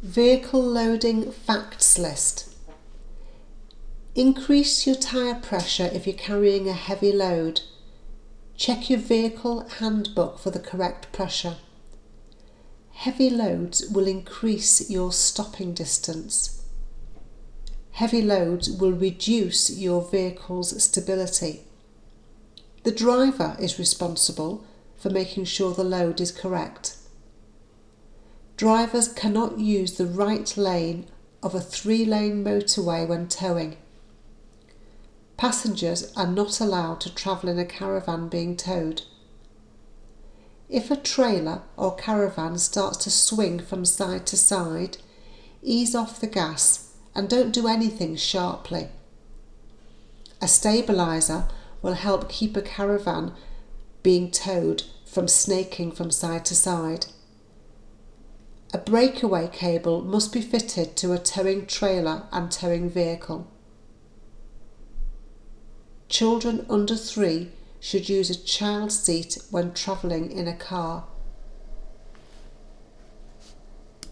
Vehicle loading facts list. Increase your tyre pressure if you're carrying a heavy load. Check your vehicle handbook for the correct pressure. Heavy loads will increase your stopping distance. Heavy loads will reduce your vehicle's stability. The driver is responsible for making sure the load is correct. Drivers cannot use the right lane of a 3-lane motorway when towing. Passengers are not allowed to travel in a caravan being towed. If a trailer or caravan starts to swing from side to side, ease off the gas and don't do anything sharply. A stabiliser will help keep a caravan being towed from snaking from side to side. A breakaway cable must be fitted to a towing trailer and towing vehicle. Children under 3 should use a child seat when travelling in a car.